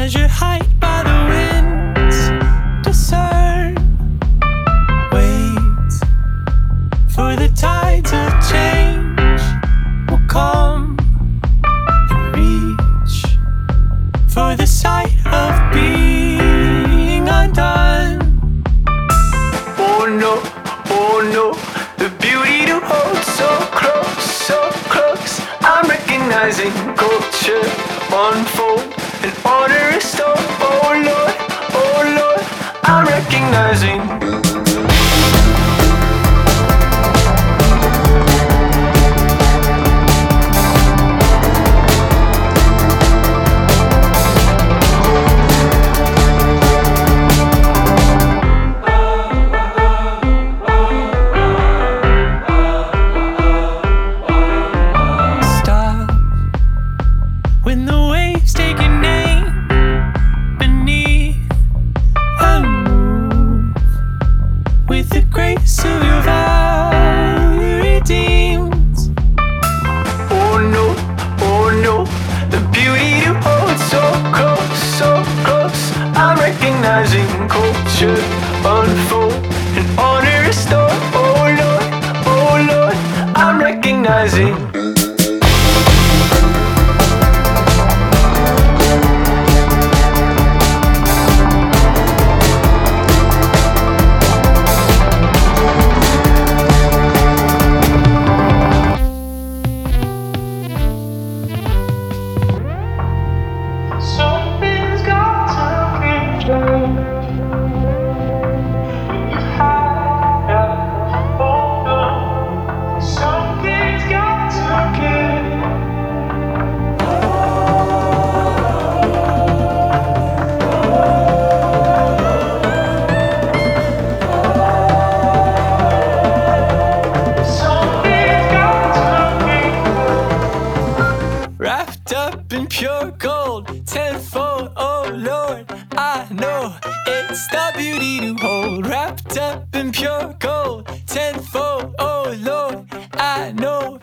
measure height by the winds, discern, wait for the tides of change will come and reach for the sight of being undone. Oh no, the beauty to hold so close, so close. I'm recognizing culture unfold and order restore. Oh Lord, I'm recognizing. When the waves take your name beneath and move with the grace of your value redeemed. Oh no, the beauty to hold so close, so close. I'm recognizing culture unfold and honor restore. Oh Lord, I'm recognizing. Something's got to be done. You've had enough. Oh no. Something's got to give. Something's got to be wrapped up in pure gold, tenfold. Oh Lord, I know it's the beauty to hold. Wrapped up in pure gold, tenfold. Oh Lord, I know